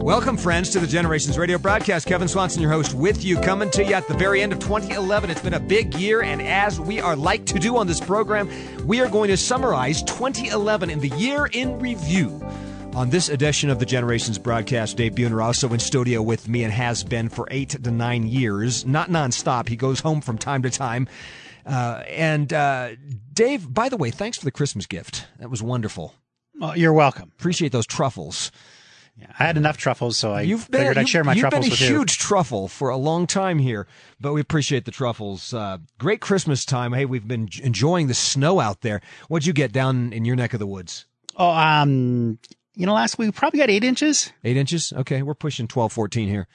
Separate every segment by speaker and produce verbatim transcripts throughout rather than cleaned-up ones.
Speaker 1: Welcome, friends, to the Generations Radio broadcast. Kevin Swanson, your host, with you, coming to you at the very end of twenty eleven. It's been a big year, and as we are like to do on this program, we are going to summarize twenty eleven in the year in review. On this edition of the Generations broadcast, Dave Buhner also in studio with me and has been for eight to nine years, not nonstop. He goes home from time to time. Uh, and uh, Dave, by the way, thanks for the Christmas gift. That was wonderful.
Speaker 2: Well, you're welcome.
Speaker 1: Appreciate those truffles.
Speaker 2: Yeah, I had enough truffles, so I
Speaker 1: you've been,
Speaker 2: figured I'd share my
Speaker 1: you've
Speaker 2: truffles
Speaker 1: been
Speaker 2: with
Speaker 1: a
Speaker 2: you.
Speaker 1: huge truffle for a long time here, but we appreciate the truffles. Uh, great Christmas time. Hey, we've been enjoying the snow out there. What'd you get down in your neck of the woods?
Speaker 2: Oh, um, you know, last week we probably got eight inches.
Speaker 1: Eight inches? Okay, we're pushing twelve, fourteen here.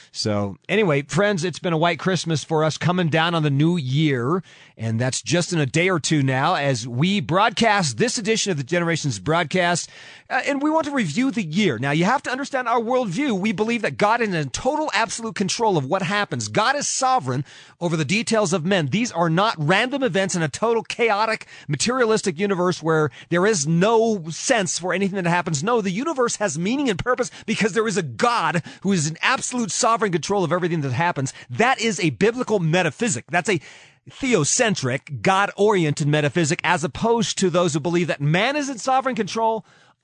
Speaker 1: So anyway, friends, it's been a white Christmas for us coming down on the new year, and that's just in a day or two now as we broadcast this edition of the Generations broadcast, uh, and we want to review the year. Now, you have to understand our worldview. We believe that God is in total, absolute control of what happens. God is sovereign over the details of men. These are not random events in a total chaotic, materialistic universe where there is no sense for anything that happens. No, the universe has meaning and purpose because there is a God who is in absolute sovereign control of everything that happens. That is a biblical metaphysic. That's a theocentric, God-oriented metaphysic, as opposed to those who believe that man is in sovereign control,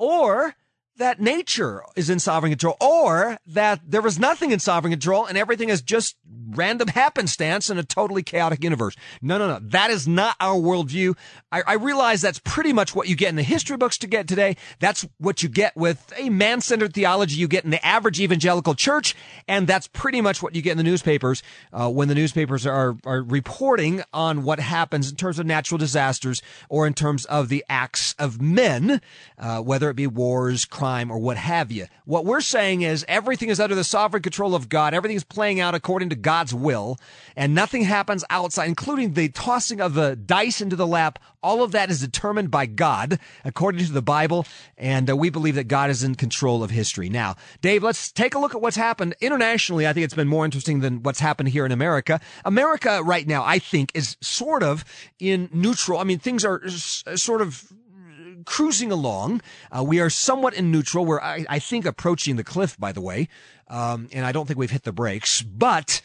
Speaker 1: or that nature is in sovereign control, or that there is nothing in sovereign control and everything is just random happenstance in a totally chaotic universe. No, no, no. That is not our worldview. I, I realize that's pretty much what you get in the history books to get today. That's what you get with a man-centered theology you get in the average evangelical church, and that's pretty much what you get in the newspapers uh, when the newspapers are, are reporting on what happens in terms of natural disasters or in terms of the acts of men, uh, whether it be wars, crime, or what have you. What we're saying is everything is under the sovereign control of God. Everything is playing out according to God's will, and nothing happens outside, including the tossing of the dice into the lap. All of that is determined by God, according to the Bible, and uh, we believe that God is in control of history. Now, Dave, let's take a look at what's happened internationally. I think it's been more interesting than what's happened here in America. America right now, I think, is sort of in neutral. I mean, things are s- sort of cruising along. Uh, we are somewhat in neutral. We're, I, I think, approaching the cliff, by the way, um, and I don't think we've hit the brakes, but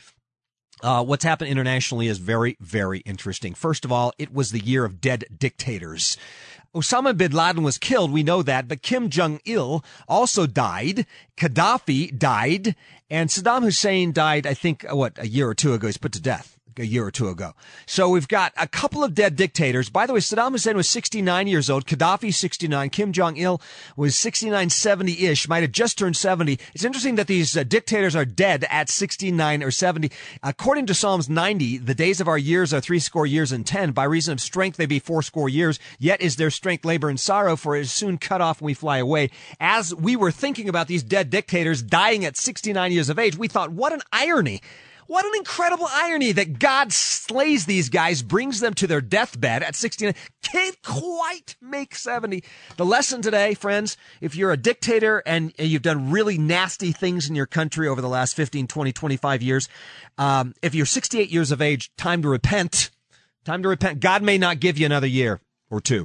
Speaker 1: Uh, what's happened internationally is very, very interesting. First of all, it was the year of dead dictators. Osama bin Laden was killed, we know that, but Kim Jong-il also died. Gaddafi died, and Saddam Hussein died, I think, what, a year or two ago. He's put to death a year or two ago. So we've got a couple of dead dictators. By the way, Saddam Hussein was sixty-nine years old. Gaddafi, sixty-nine. Kim Jong-il was sixty-nine, seventy-ish, might have just turned seventy. It's interesting that these uh, dictators are dead at sixty-nine or seventy. According to Psalms ninety, the days of our years are three score years and ten. By reason of strength, they be four score years. Yet is their strength labor and sorrow, for it is soon cut off when we fly away. As we were thinking about these dead dictators dying at sixty-nine years of age, we thought, what an irony. What an incredible irony that God slays these guys, brings them to their deathbed at sixty-nine, can't quite make seventy. The lesson today, friends, if you're a dictator and you've done really nasty things in your country over the last fifteen, twenty, twenty-five years, um, if you're sixty-eight years of age, time to repent. Time to repent. God may not give you another year or two.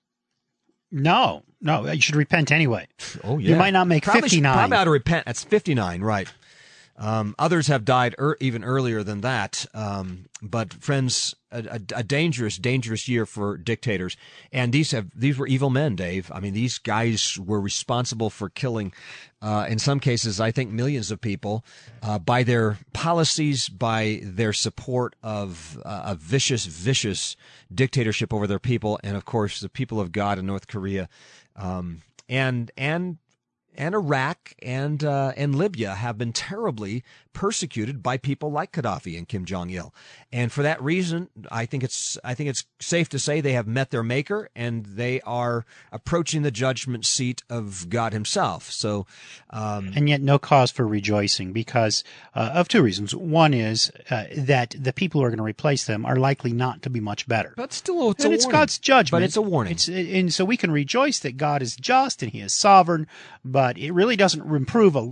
Speaker 2: No, no, you should repent anyway.
Speaker 1: Oh, yeah.
Speaker 2: You might not make
Speaker 1: probably
Speaker 2: fifty-nine.
Speaker 1: Should, probably ought to repent. That's fifty-nine, right. Um, others have died er, even earlier than that. Um, but friends, a, a, a dangerous, dangerous year for dictators. And these have, these were evil men, Dave. I mean, these guys were responsible for killing, uh, in some cases, I think millions of people, uh, by their policies, by their support of uh, a vicious, vicious dictatorship over their people. And of course, the people of God in North Korea, um, and, and, and Iraq and uh, and Libya have been terribly persecuted by people like Gaddafi and Kim Jong-il, and for that reason, I think it's I think it's safe to say they have met their maker and they are approaching the judgment seat of God Himself. So, um,
Speaker 2: and yet, no cause for rejoicing because uh, of two reasons. One is uh, that the people who are going to replace them are likely not to be much better.
Speaker 1: But still, it's
Speaker 2: and
Speaker 1: a
Speaker 2: it's
Speaker 1: warning.
Speaker 2: God's judgment.
Speaker 1: But it's a warning.
Speaker 2: It's, and so we can rejoice that God is just and He is sovereign. But it really doesn't improve a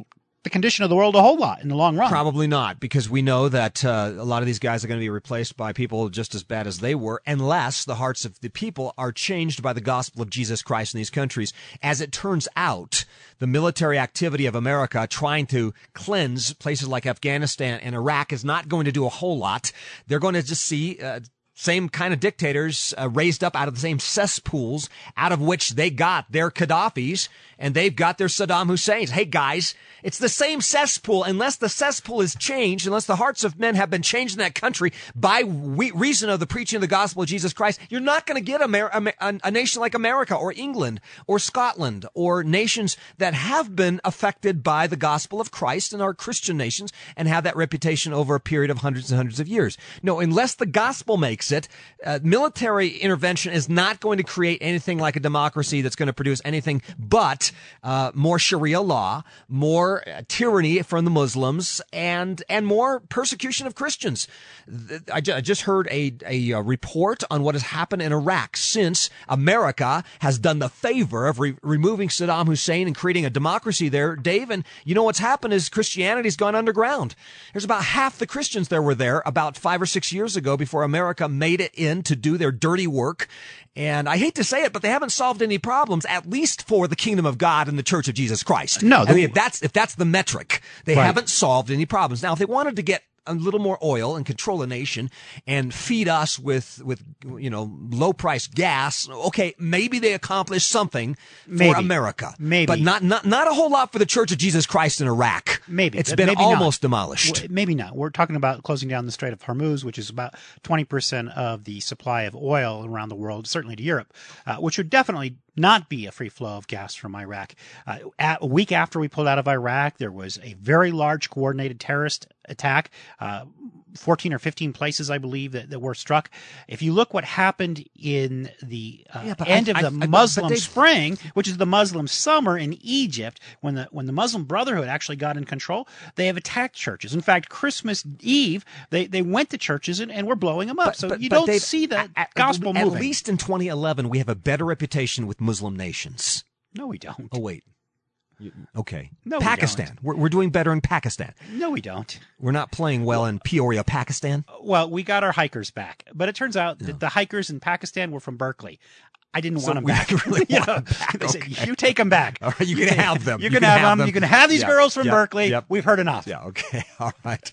Speaker 2: the condition of the world a whole lot in the long run.
Speaker 1: Probably not, because we know that uh, a lot of these guys are going to be replaced by people just as bad as they were, unless the hearts of the people are changed by the gospel of Jesus Christ in these countries. As it turns out, the military activity of America trying to cleanse places like Afghanistan and Iraq is not going to do a whole lot. They're going to just see uh, same kind of dictators uh, raised up out of the same cesspools out of which they got their Gaddafis and they've got their Saddam Husseins. Hey, guys, it's the same cesspool. Unless the cesspool is changed, unless the hearts of men have been changed in that country by we- reason of the preaching of the gospel of Jesus Christ, you're not going to get Amer- a, a nation like America or England or Scotland or nations that have been affected by the gospel of Christ and are Christian nations and have that reputation over a period of hundreds and hundreds of years. No, unless the gospel makes it, uh, military intervention is not going to create anything like a democracy that's going to produce anything but uh, more Sharia law, more uh, tyranny from the Muslims, and and more persecution of Christians. I, ju- I just heard a, a, a report on what has happened in Iraq since America has done the favor of re- removing Saddam Hussein and creating a democracy there, Dave. And you know what's happened is Christianity's gone underground. There's about half the Christians there were there about five or six years ago before America made it in to do their dirty work. And I hate to say it, but they haven't solved any problems, at least for the kingdom of God and the Church of Jesus Christ.
Speaker 2: No,
Speaker 1: I mean, if that's if that's the metric, they
Speaker 2: Right.
Speaker 1: haven't solved any problems. Now, if they wanted to get a little more oil and control a nation and feed us with, with, you know, low price gas, okay, maybe they accomplished something for
Speaker 2: Maybe.
Speaker 1: America.
Speaker 2: Maybe.
Speaker 1: But not, not, not a whole lot for the Church of Jesus Christ in Iraq.
Speaker 2: Maybe.
Speaker 1: It's
Speaker 2: but
Speaker 1: been
Speaker 2: maybe not.
Speaker 1: almost demolished.
Speaker 2: W- Maybe not. We're talking about closing down the Strait of Hormuz, which is about twenty percent of the supply of oil around the world, certainly to Europe, uh, which would definitely not be a free flow of gas from Iraq. Uh, at, a week after we pulled out of Iraq, there was a very large coordinated terrorist attack. Uh, fourteen or fifteen places, I believe, that, that were struck. If you look what happened in the uh,
Speaker 1: Yeah, but
Speaker 2: end
Speaker 1: I-
Speaker 2: of
Speaker 1: I-
Speaker 2: the
Speaker 1: I- but
Speaker 2: Muslim
Speaker 1: they-
Speaker 2: spring, which is the Muslim summer in Egypt, when the when the Muslim Brotherhood actually got in control, they have attacked churches. In fact, Christmas Eve, they, they went to churches and, and were blowing them up.
Speaker 1: But-
Speaker 2: so
Speaker 1: but-
Speaker 2: you
Speaker 1: but
Speaker 2: don't
Speaker 1: Dave,
Speaker 2: see the
Speaker 1: at- at-
Speaker 2: gospel
Speaker 1: at
Speaker 2: moving.
Speaker 1: least in twenty eleven, we have a better reputation with Muslim nations.
Speaker 2: No, we don't.
Speaker 1: Oh, wait. You- Okay.
Speaker 2: No, we
Speaker 1: Pakistan. We're, we're doing better in Pakistan.
Speaker 2: No, we don't.
Speaker 1: We're not playing well in Peoria, Pakistan.
Speaker 2: Well, we got our hikers back, but it turns out that the hikers in Pakistan were from Berkeley. I didn't
Speaker 1: So
Speaker 2: want them
Speaker 1: we
Speaker 2: back.
Speaker 1: really
Speaker 2: You
Speaker 1: want
Speaker 2: know,
Speaker 1: them back.
Speaker 2: they said,
Speaker 1: Okay.
Speaker 2: you take them back.
Speaker 1: All right, you can have them.
Speaker 2: You,
Speaker 1: You
Speaker 2: can,
Speaker 1: can
Speaker 2: have,
Speaker 1: have
Speaker 2: them.
Speaker 1: them.
Speaker 2: You can have these
Speaker 1: Yep.
Speaker 2: girls from
Speaker 1: Yep.
Speaker 2: Berkeley.
Speaker 1: Yep.
Speaker 2: We've heard enough.
Speaker 1: Yeah, okay. All right.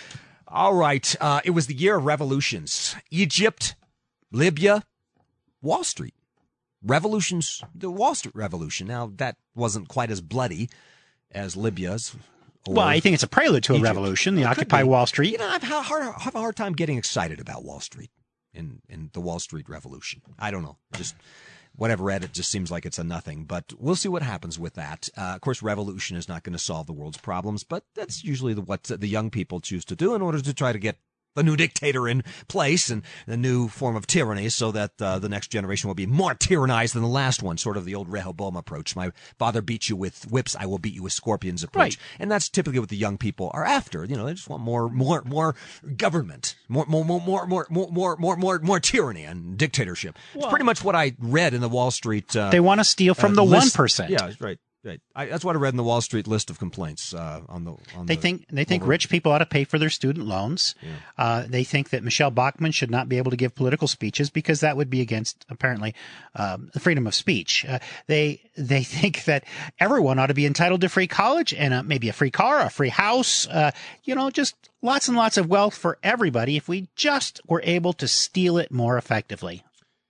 Speaker 1: All right. Uh, it was the year of revolutions. Egypt, Libya, Wall Street. Revolutions, the Wall Street Revolution. Now, that wasn't quite as bloody as Libya's. or
Speaker 2: Well, I think it's a prelude to a
Speaker 1: Egypt.
Speaker 2: revolution, the
Speaker 1: It could
Speaker 2: Occupy
Speaker 1: be.
Speaker 2: Wall Street.
Speaker 1: You know, I've had a hard, have a hard time getting excited about Wall Street in, in the Wall Street Revolution. I don't know. Just whatever read, it just seems like it's a nothing. But we'll see what happens with that. Uh, of course, revolution is not going to solve the world's problems, but that's usually the, what the young people choose to do in order to try to get the new dictator in place and the new form of tyranny so that uh, the next generation will be more tyrannized than the last one, sort of the old Rehoboam approach. My father beat you with whips, I will beat you with scorpions approach.
Speaker 2: Right.
Speaker 1: And that's typically what the young people are after. You know, they just want more, more, more government, more, more, more, more, more, more, more, more, more, more tyranny and dictatorship. It's
Speaker 2: Well-
Speaker 1: pretty much what I read in the Wall Street. Uh,
Speaker 2: They want to steal from
Speaker 1: uh,
Speaker 2: the
Speaker 1: list.
Speaker 2: one percent.
Speaker 1: Yeah, right, right. I, that's what I read in the Wall Street list of complaints uh, on the. On
Speaker 2: They
Speaker 1: the,
Speaker 2: think they think
Speaker 1: over-
Speaker 2: rich people ought to pay for their student loans. Uh, they think that Michelle Bachmann should not be able to give political speeches because that would be against apparently um, the freedom of speech. Uh, they they think that everyone ought to be entitled to free college and uh, maybe a free car, a free house. Uh, you know, just lots and lots of wealth for everybody if we just were able to steal it more effectively.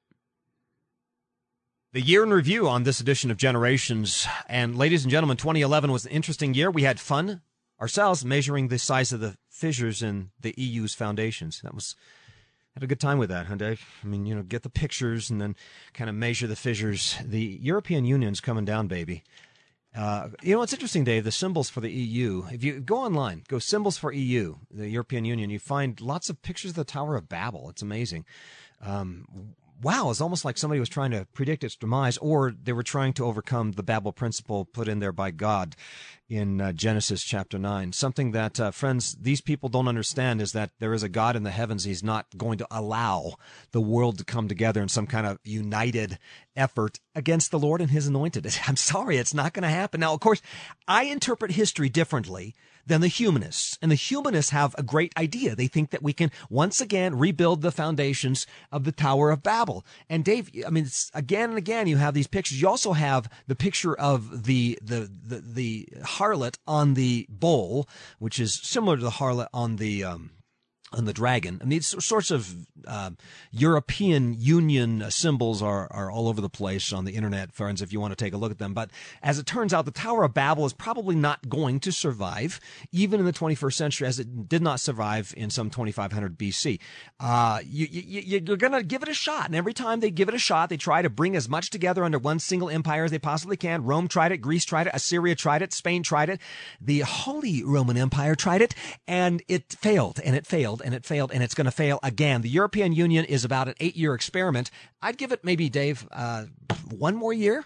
Speaker 1: The year in review on this edition of Generations. And ladies and gentlemen, twenty eleven was an interesting year. We had fun ourselves measuring the size of the fissures in the E U's foundations. That was, had a good time with that, huh, Dave? I mean, you know, get the pictures and then kind of measure the fissures. The European Union's coming down, baby. Uh, you know, it's interesting, Dave, the symbols for the E U. If you go online, go symbols for E U, the European Union, you find lots of pictures of the Tower of Babel. It's amazing. Um, wow, it's almost like somebody was trying to predict its demise, or they were trying to overcome the Babel principle put in there by God in uh, Genesis chapter nine. Something that, uh, friends, these people don't understand is that there is a God in the heavens. He's not going to allow the world to come together in some kind of united effort against the Lord and his anointed. I'm sorry, it's not going to happen. Now, of course, I interpret history differently than the humanists. And the humanists have a great idea. They think that we can once again rebuild the foundations of the Tower of Babel. And Dave, I mean, it's, again and again, you have these pictures. You also have the picture of the, the, the, the harlot on the bowl, which is similar to the harlot on the, um, on the dragon. And these sorts of uh, European Union symbols are, are all over the place on the internet, friends, if you want to take a look at them. But as it turns out, the Tower of Babel is probably not going to survive, even in the twenty-first century, as it did not survive in some twenty-five hundred B C. Uh, you, you, you're going to give it a shot. And every time they give it a shot, they try to bring as much together under one single empire as they possibly can. Rome tried it. Greece tried it. Assyria tried it. Spain tried it. The Holy Roman Empire tried it, and it failed, and it failed. And it failed, and it's going to fail again. The European Union is about an eight-year experiment. I'd give it maybe, Dave, uh, one more year.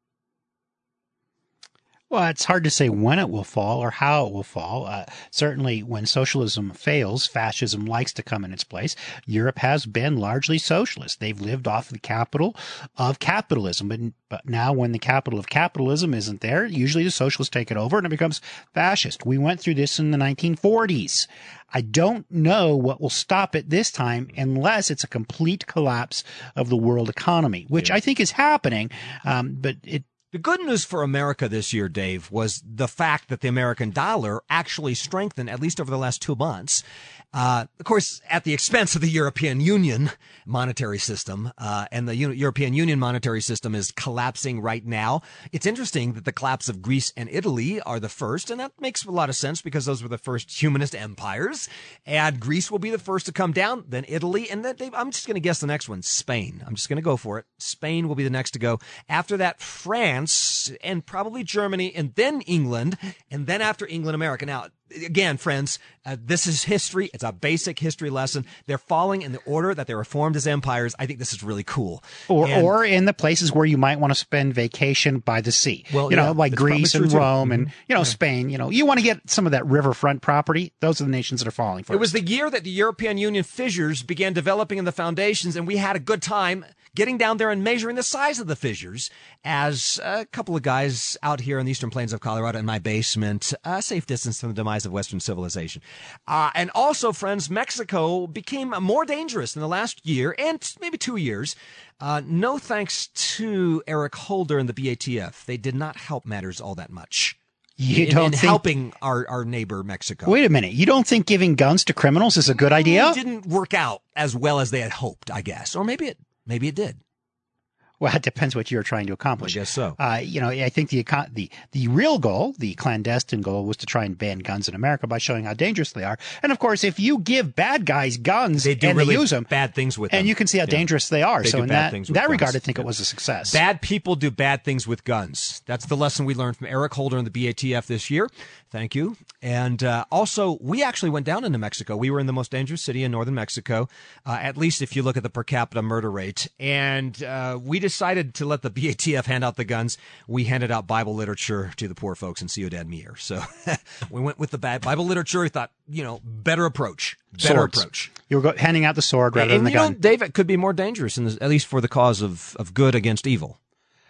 Speaker 2: Well, it's hard to say when it will fall or how it will fall. Uh, certainly, when socialism fails, fascism likes to come in its place. Europe has been largely socialist. They've lived off the capital of capitalism. But, but now when the capital of capitalism isn't there, usually the socialists take it over and it becomes fascist. We went through this in the nineteen forties. I don't know what will stop it this time unless it's a complete collapse of the world economy, which yeah. I think is happening. Um, but it
Speaker 1: The good news for America this year, Dave, was the fact that the American dollar actually strengthened, at least over the last two months. Uh, of course, at the expense of the European Union monetary system, uh, and the U- European Union monetary system is collapsing right now. It's interesting that the collapse of Greece and Italy are the first, and that makes a lot of sense because those were the first humanist empires. And Greece will be the first to come down, then Italy, and then Dave, I'm just going to guess the next one, Spain. I'm just going to go for it. Spain will be the next to go. After that, France, and probably Germany, and then England, and then after England, America. Now, again, friends, uh, this is history. It's a basic history lesson. They're falling in the order that they were formed as empires. I think this is really cool.
Speaker 2: Or,
Speaker 1: and,
Speaker 2: or in the places where you might want to spend vacation by the sea.
Speaker 1: Well,
Speaker 2: you know,
Speaker 1: yeah,
Speaker 2: like Greece and Rome and,
Speaker 1: mm-hmm.
Speaker 2: you know,
Speaker 1: yeah.
Speaker 2: Spain. You know, you want to get some of that riverfront property. Those are the nations that are falling first.
Speaker 1: It was the year that the European Union fissures began developing in the foundations, and we had a good time getting down there and measuring the size of the fissures as a couple of guys out here in the eastern plains of Colorado in my basement, a safe distance from the demise of Western civilization. Uh, and also, friends, Mexico became more dangerous in the last year and maybe two years. Uh, no thanks to Eric Holder and the B A T F. They did not help matters all that much.
Speaker 2: You
Speaker 1: in,
Speaker 2: don't
Speaker 1: in
Speaker 2: think,
Speaker 1: helping our, our neighbor Mexico.
Speaker 2: Wait a minute. You don't think giving guns to criminals is a good idea?
Speaker 1: It didn't work out as well as they had hoped, I guess. Or maybe it maybe it did.
Speaker 2: Well, it depends what you're trying to accomplish.
Speaker 1: I guess so.
Speaker 2: Uh, you know, I think the, the the real goal, the clandestine goal, was to try and ban guns in America by showing how dangerous they are. And of course, if you give bad guys guns
Speaker 1: they do
Speaker 2: and
Speaker 1: really
Speaker 2: they use them,
Speaker 1: bad things with them,
Speaker 2: and you can see how
Speaker 1: yeah.
Speaker 2: dangerous they are.
Speaker 1: They
Speaker 2: so
Speaker 1: do
Speaker 2: in
Speaker 1: bad
Speaker 2: that
Speaker 1: things with
Speaker 2: that
Speaker 1: guns.
Speaker 2: regard, I think
Speaker 1: yeah.
Speaker 2: it was a success.
Speaker 1: Bad people do bad things with guns. That's the lesson we learned from Eric Holder and the B A T F this year. Thank you. And uh, also, we actually went down into Mexico. We were in the most dangerous city in northern Mexico, uh, at least if you look at the per capita murder rate. And uh, we decided to let the B A T F hand out the guns. We handed out Bible literature to the poor folks in Ciudad Mier. So we went with the bad Bible literature. We thought, you know, better approach. Better
Speaker 2: Swords.
Speaker 1: approach.
Speaker 2: You were go- handing out the sword rather
Speaker 1: and,
Speaker 2: than the
Speaker 1: you
Speaker 2: gun.
Speaker 1: know, Dave, it could be more dangerous, in the, at least for the cause of, of good against evil.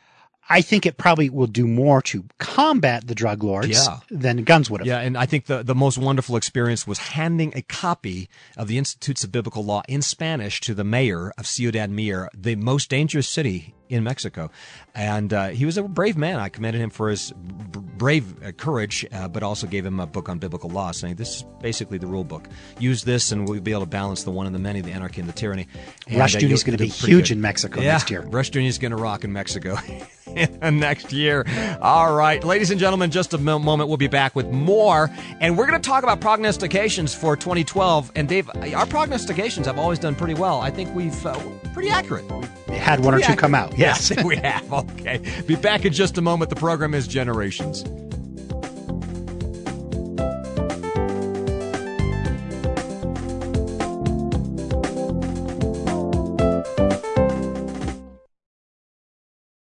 Speaker 2: I think it probably will do more to combat the drug lords
Speaker 1: Yeah.
Speaker 2: than guns would have.
Speaker 1: Yeah, and I think the, the most wonderful experience was handing a copy of the Institutes of Biblical Law in Spanish to the mayor of Ciudad Mier, the most dangerous city in Mexico. And uh, he was a brave man. I commended him for his b- brave uh, courage, uh, but also gave him a book on biblical law, saying this is basically the rule book. Use this and we'll be able to balance the one and the many, the anarchy and the tyranny. And,
Speaker 2: Rush
Speaker 1: uh,
Speaker 2: Junior is going to be huge
Speaker 1: good.
Speaker 2: in Mexico
Speaker 1: yeah,
Speaker 2: next year.
Speaker 1: Rush Junior is going to rock in Mexico next year. All right, ladies and gentlemen, just a moment. We'll be back with more. And we're going to talk about prognostications for twenty twelve. And Dave, our prognostications have always done pretty well. I think we've uh, pretty accurate.
Speaker 2: We had one or two
Speaker 1: accurate.
Speaker 2: come out. Yes,
Speaker 1: we have. Okay. Be back in just a moment. The program is Generations.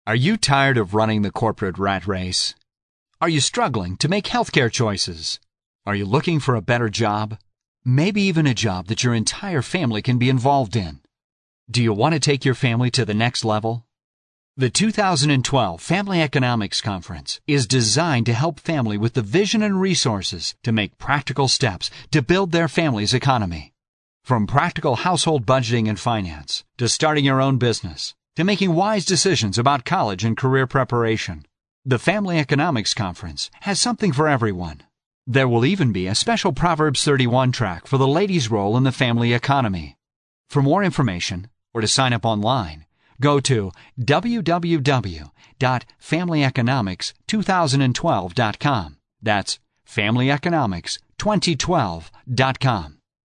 Speaker 3: Are you tired of running the corporate rat race? Are you struggling to make healthcare choices? Are you looking for a better job? Maybe even a job that your entire family can be involved in. Do you want to take your family to the next level? The two thousand twelve Family Economics Conference is designed to help family with the vision and resources to make practical steps to build their family's economy. From practical household budgeting and finance, to starting your own business, to making wise decisions about college and career preparation, the Family Economics Conference has something for everyone. There will even be a special Proverbs thirty-one track for the ladies' role in the family economy. For more information, or to sign up online, go to w w w dot family economics two thousand twelve dot com. That's family economics twenty twelve dot com.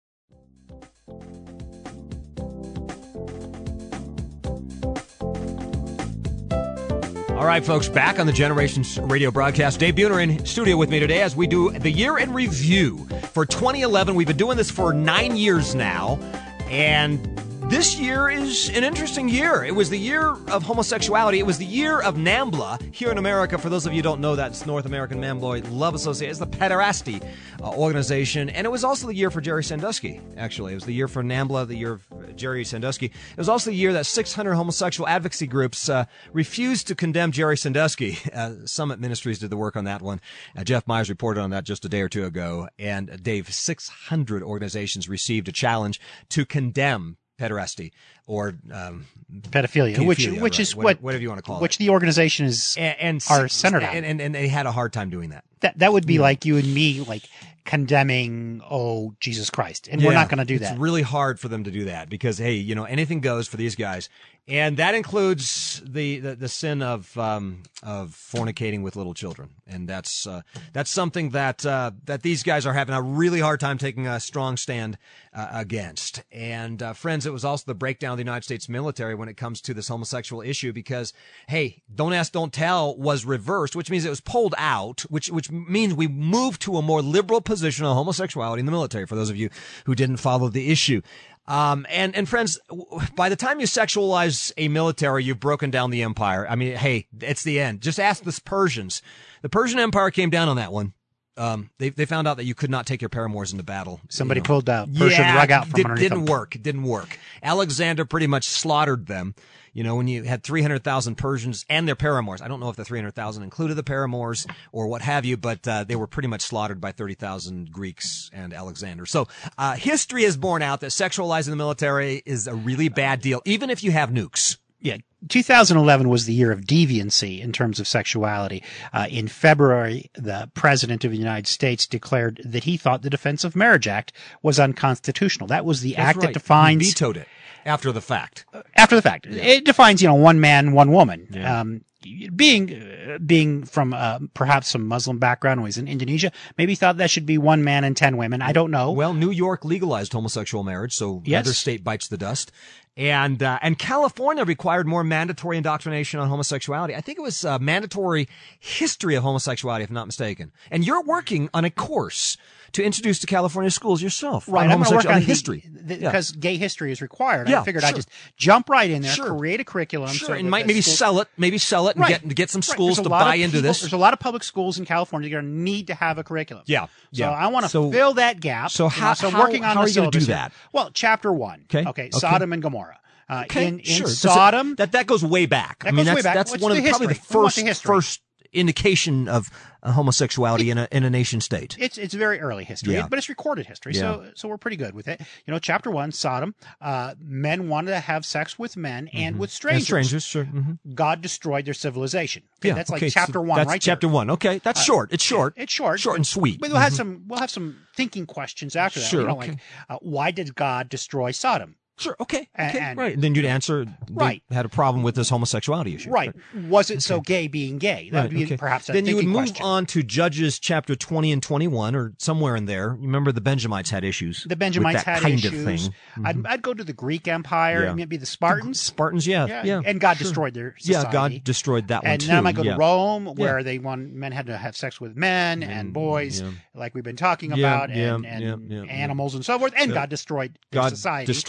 Speaker 1: All right, folks, back on the Generations Radio broadcast. Dave Buhner in studio with me today as we do the year in review for twenty eleven. We've been doing this for nine years now, and this year is an interesting year. It was the year of homosexuality. It was the year of NAMBLA here in America. For those of you who don't know, that's North American Mamboy Love Association. It's the pederasty uh, organization. And it was also the year for Jerry Sandusky, actually. It was the year for NAMBLA, the year of Jerry Sandusky. It was also the year that six hundred homosexual advocacy groups uh, refused to condemn Jerry Sandusky. Uh, Summit Ministries did the work on that one. Uh, Jeff Myers reported on that just a day or two ago. And uh, Dave, six hundred organizations received a challenge to condemn pederasty or um,
Speaker 2: pedophilia,
Speaker 1: pedophilia,
Speaker 2: which which
Speaker 1: right.
Speaker 2: is
Speaker 1: what,
Speaker 2: what
Speaker 1: whatever you want to call
Speaker 2: which
Speaker 1: it,
Speaker 2: the organization is
Speaker 1: and, and
Speaker 2: are centered on,
Speaker 1: and, and and they had a hard time doing that.
Speaker 2: That that would be
Speaker 1: Yeah.
Speaker 2: like you and me, like condemning, oh, Jesus Christ, and we're
Speaker 1: Yeah,
Speaker 2: not going to do
Speaker 1: it's
Speaker 2: that.
Speaker 1: It's really hard for them to do that because, hey, you know, anything goes for these guys, and that includes the the, the sin of um, of fornicating with little children, and that's uh, that's something that uh, that these guys are having a really hard time taking a strong stand uh, against. And uh, friends, it was also the breakdown of the United States military when it comes to this homosexual issue because, hey, don't ask, don't tell was reversed, which means it was pulled out, which which means we moved to a more liberal position on homosexuality in the military, for those of you who didn't follow the issue. Um, and, and friends, by the time you sexualize a military, you've broken down the empire. I mean, hey, it's the end. Just ask the Persians. The Persian Empire came down on that one. Um, they, they found out that you could not take your paramours into battle.
Speaker 2: Somebody
Speaker 1: you know.
Speaker 2: pulled the Persian
Speaker 1: yeah,
Speaker 2: rug out from
Speaker 1: did,
Speaker 2: underneath
Speaker 1: didn't
Speaker 2: them.
Speaker 1: work. It didn't work. Alexander pretty much slaughtered them. You know, when you had three hundred thousand Persians and their paramours. I don't know if the three hundred thousand included the paramours or what have you, but uh, they were pretty much slaughtered by thirty thousand Greeks and Alexander. So uh, history has borne out that sexualizing the military is a really bad deal, even if you have nukes.
Speaker 2: Yeah. two thousand eleven was the year of deviancy in terms of sexuality. Uh, in February, the President of the United States declared that he thought the Defense of Marriage Act was unconstitutional. That was the
Speaker 1: That's
Speaker 2: act
Speaker 1: right.
Speaker 2: that defines...
Speaker 1: He vetoed it after the fact.
Speaker 2: After the fact.
Speaker 1: Yeah.
Speaker 2: It defines, you know, one man, one woman.
Speaker 1: Yeah.
Speaker 2: Um, being uh, being from uh, perhaps some Muslim background when he was in Indonesia, maybe he thought that should be one man and ten women. I don't know.
Speaker 1: Well, New York legalized homosexual marriage, so
Speaker 2: Yes.
Speaker 1: another state bites the dust. And uh, and California required more mandatory indoctrination on homosexuality. I think it was uh, mandatory history of homosexuality, if I'm not mistaken. And you're working on a course to introduce to California schools yourself
Speaker 2: Right,
Speaker 1: on
Speaker 2: I'm going to work
Speaker 1: homosexuality
Speaker 2: on
Speaker 1: history.
Speaker 2: the, the,
Speaker 1: Yeah.
Speaker 2: because gay history is required.
Speaker 1: Yeah,
Speaker 2: I figured
Speaker 1: sure.
Speaker 2: I'd just jump right in there,
Speaker 1: Sure.
Speaker 2: create a curriculum.
Speaker 1: Sure,
Speaker 2: so
Speaker 1: and
Speaker 2: that
Speaker 1: might
Speaker 2: the
Speaker 1: maybe
Speaker 2: schools-
Speaker 1: sell it, maybe sell it and
Speaker 2: Right.
Speaker 1: get get some
Speaker 2: Right.
Speaker 1: schools
Speaker 2: There's
Speaker 1: to
Speaker 2: a lot
Speaker 1: buy
Speaker 2: of
Speaker 1: into
Speaker 2: people-
Speaker 1: this.
Speaker 2: There's a lot of public schools in California that are going to need to have a curriculum.
Speaker 1: Yeah,
Speaker 2: So
Speaker 1: yeah.
Speaker 2: I want to
Speaker 1: So-
Speaker 2: fill that gap.
Speaker 1: so
Speaker 2: you
Speaker 1: how-
Speaker 2: know, so
Speaker 1: how-
Speaker 2: working on
Speaker 1: how
Speaker 2: the
Speaker 1: are you gonna do
Speaker 2: syllabus here.
Speaker 1: that?
Speaker 2: Well, chapter one.
Speaker 1: Okay,
Speaker 2: Okay.
Speaker 1: okay.
Speaker 2: Sodom and Gomorrah. Uh,
Speaker 1: Okay,
Speaker 2: in, in
Speaker 1: sure. Does it-
Speaker 2: Sodom,
Speaker 1: that that goes way back.
Speaker 2: That
Speaker 1: I mean,
Speaker 2: goes way
Speaker 1: that's
Speaker 2: back.
Speaker 1: that's
Speaker 2: What's
Speaker 1: one of
Speaker 2: the
Speaker 1: the, probably the
Speaker 2: history? We want
Speaker 1: first
Speaker 2: the history.
Speaker 1: first indication of uh, homosexuality in a in a nation state.
Speaker 2: It's it's very early history,
Speaker 1: Yeah.
Speaker 2: but it's recorded history, so so we're pretty good with it. You know, chapter one, Sodom. Uh, men wanted to have sex with men and with
Speaker 1: And
Speaker 2: strangers.
Speaker 1: strangers, sure. Mhm.
Speaker 2: God destroyed their civilization. Okay,
Speaker 1: Yeah,
Speaker 2: that's
Speaker 1: okay,
Speaker 2: like
Speaker 1: so
Speaker 2: chapter one,
Speaker 1: That's
Speaker 2: right
Speaker 1: chapter
Speaker 2: there.
Speaker 1: one. Okay, that's short. It's short.
Speaker 2: It's short,
Speaker 1: short and sweet.
Speaker 2: But we'll have some we'll have some thinking questions after that.
Speaker 1: Sure,
Speaker 2: You know,
Speaker 1: okay.
Speaker 2: like uh, why did God destroy Sodom?
Speaker 1: Sure. Okay.
Speaker 2: And-
Speaker 1: Okay.
Speaker 2: and-
Speaker 1: right. And then you'd answer. They
Speaker 2: Right.
Speaker 1: Had a problem with this homosexuality issue.
Speaker 2: Right. Was it so gay being gay? That
Speaker 1: Right,
Speaker 2: would be
Speaker 1: okay.
Speaker 2: perhaps a
Speaker 1: then you would
Speaker 2: thinking
Speaker 1: move
Speaker 2: question.
Speaker 1: on to Judges chapter twenty and twenty-one, or somewhere in there. You remember the Benjamites had issues.
Speaker 2: The Benjamites
Speaker 1: with that
Speaker 2: had
Speaker 1: kind
Speaker 2: issues.
Speaker 1: of thing. Mm-hmm.
Speaker 2: I'd, I'd go to the Greek Empire,
Speaker 1: Yeah.
Speaker 2: maybe the Spartans.
Speaker 1: Spartans, yeah,
Speaker 2: Yeah,
Speaker 1: yeah.
Speaker 2: and God
Speaker 1: sure.
Speaker 2: destroyed their
Speaker 1: Yeah,
Speaker 2: society.
Speaker 1: God destroyed that one
Speaker 2: And
Speaker 1: too.
Speaker 2: then I might go
Speaker 1: yeah.
Speaker 2: to Rome, where they want men had to have sex with men and boys,
Speaker 1: yeah.
Speaker 2: like we've been talking
Speaker 1: Yeah,
Speaker 2: about,
Speaker 1: yeah,
Speaker 2: and, and
Speaker 1: yeah, yeah, yeah.
Speaker 2: animals and so forth. And God destroyed their
Speaker 1: God
Speaker 2: society.
Speaker 1: destroyed that one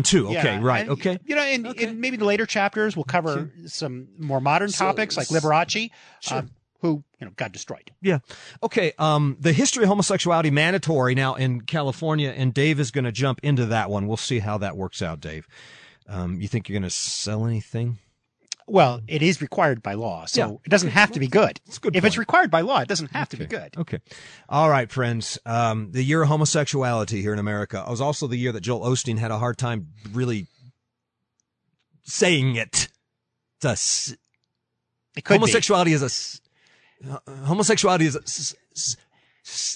Speaker 1: one too. Okay,
Speaker 2: Yeah,
Speaker 1: right.
Speaker 2: and,
Speaker 1: Okay.
Speaker 2: You know, in,
Speaker 1: Okay.
Speaker 2: in maybe the later chapters, we'll cover some more modern
Speaker 1: So-
Speaker 2: topics like Liberace,
Speaker 1: Sure.
Speaker 2: uh, who you know got destroyed.
Speaker 1: Yeah. Okay. Um, the history of homosexuality mandatory now in California, and Dave is going to jump into that one. We'll see how that works out, Dave. Um, you think you're going to sell anything?
Speaker 2: Well, it is required by law, so
Speaker 1: Yeah.
Speaker 2: it doesn't have to be good.
Speaker 1: It's a good
Speaker 2: if it's
Speaker 1: point.
Speaker 2: required by law, it doesn't have to be good.
Speaker 1: Okay. All right, friends. Um, the year of homosexuality here in America was also the year that Joel Osteen had a hard time really saying it. It's a s-
Speaker 2: It could
Speaker 1: homosexuality is a s- uh, homosexuality is a s- s- s-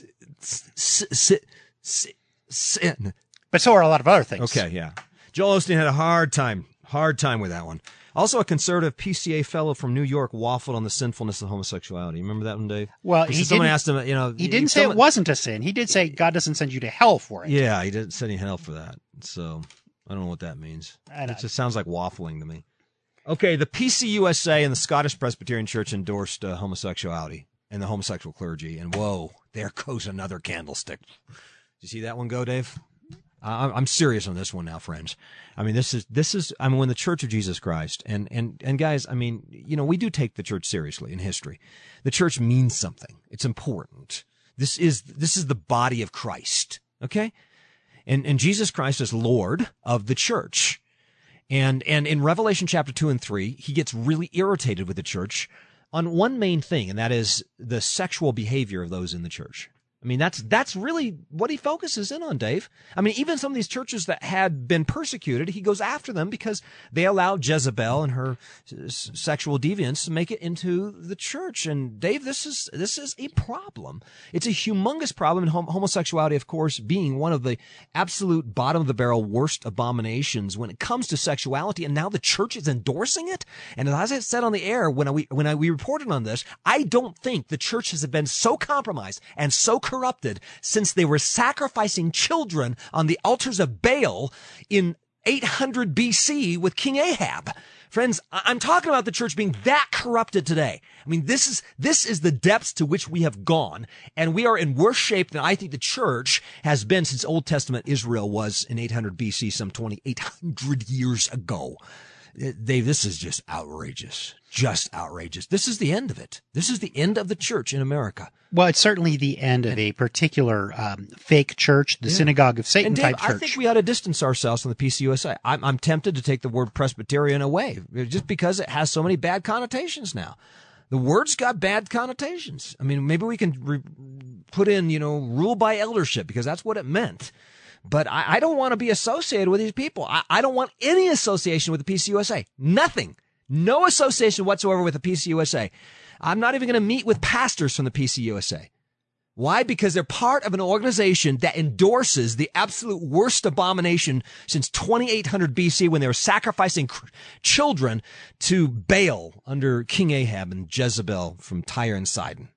Speaker 1: s- s- s- sin.
Speaker 2: be, but so are a lot of other things.
Speaker 1: Okay, yeah. Joel Osteen had a hard time, hard time with that one. Also, a conservative P C A fellow from New York waffled on the sinfulness of homosexuality. You remember that one, Dave?
Speaker 2: Well,
Speaker 1: He
Speaker 2: he
Speaker 1: said someone
Speaker 2: didn't-
Speaker 1: asked him, you know,
Speaker 2: He didn't say
Speaker 1: someone-
Speaker 2: it wasn't a sin. He did say God doesn't send you to hell for it.
Speaker 1: Yeah, he didn't send any hell for that. So I don't know what that means.
Speaker 2: I know.
Speaker 1: It just sounds like waffling to me. Okay, the P C U S A and the Scottish Presbyterian Church endorsed uh, homosexuality and the homosexual clergy. And whoa, there goes another candlestick. Did you see that one go, Dave? I- I'm serious on this one now, friends. I mean, this is this is. I mean, when the Church of Jesus Christ and and and guys, I mean, you know, we do take the church seriously in history. The church means something. It's important. This is this is the body of Christ. Okay, and and Jesus Christ is Lord of the church. And and in Revelation chapter two and three, he gets really irritated with the church on one main thing, and that is the sexual behavior of those in the church. I mean, that's that's really what he focuses in on, Dave. I mean, even some of these churches that had been persecuted, he goes after them because they allowed Jezebel and her s- sexual deviance to make it into the church. And Dave, this is this is a problem. It's a humongous problem, and hom- homosexuality, of course, being one of the absolute bottom of the barrel worst abominations when it comes to sexuality. And now the church is endorsing it. And as I said on the air when I, we when I, we reported on this, I don't think the church has been so compromised and so corrupted since they were sacrificing children on the altars of Baal in eight hundred B C with King Ahab. Friends, I- I'm talking about the church being that corrupted today. I mean, this is, this is the depths to which we have gone, and we are in worse shape than I think the church has been since Old Testament Israel was in eight hundred B C, some twenty-eight hundred years ago. Uh, Dave, this is just outrageous. Just outrageous. This is the end of it. This is the end of the church in America.
Speaker 2: Well, it's certainly the end of a particular um, fake church, the synagogue of Satan
Speaker 1: And Dave,
Speaker 2: type church.
Speaker 1: I think we ought to distance ourselves from the P C U S A. I'm, I'm tempted to take the word Presbyterian away just because it has so many bad connotations now. The word's got bad connotations. I mean, maybe we can re- put in, you know, rule by eldership because that's what it meant. But I, I don't want to be associated with these people. I, I don't want any association with the P C U S A. Nothing. No association whatsoever with the P C U S A. I'm not even going to meet with pastors from the P C U S A. Why? Because they're part of an organization that endorses the absolute worst abomination since twenty-eight hundred B C when they were sacrificing cr- children to Baal under King Ahab and Jezebel from Tyre and Sidon.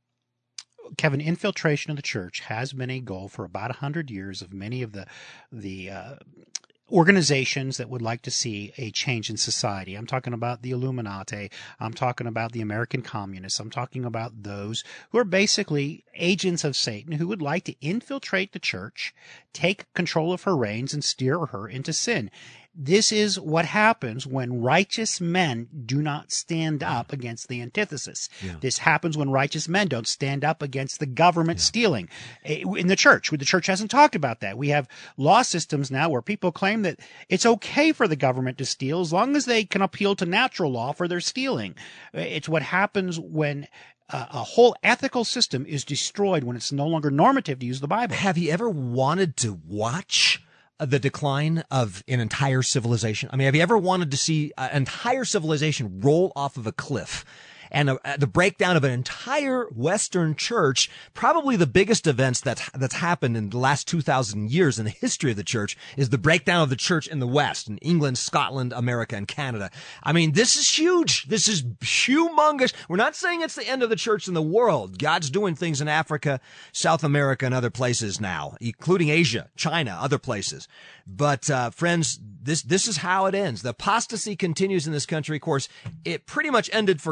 Speaker 2: Kevin, infiltration of the church has been a goal for about a hundred years of many of the the uh, organizations that would like to see a change in society. I'm talking about the Illuminati. I'm talking about the American Communists. I'm talking about those who are basically agents of Satan who would like to infiltrate the church, take control of her reins, and steer her into sin. This is what happens when righteous men do not stand up against the antithesis.
Speaker 1: Yeah.
Speaker 2: This happens when righteous men don't stand up against the government stealing in the church. The church hasn't talked about that. We have law systems now where people claim that it's okay for the government to steal as long as they can appeal to natural law for their stealing. It's what happens when uh, a whole ethical system is destroyed when it's no longer normative to use the Bible.
Speaker 1: Have you ever wanted to watch the decline of an entire civilization? I mean, have you ever wanted to see an entire civilization roll off of a cliff? And uh, the breakdown of an entire Western church, probably the biggest events that, that's happened in the last two thousand years in the history of the church, is the breakdown of the church in the West, in England, Scotland, America, and Canada. I mean, this is huge. This is humongous. We're not saying it's the end of the church in the world. God's doing things in Africa, South America, and other places now, including Asia, China, other places. But, uh, friends, this, this is how it ends. The apostasy continues in this country. Of course, it pretty much ended for Christopher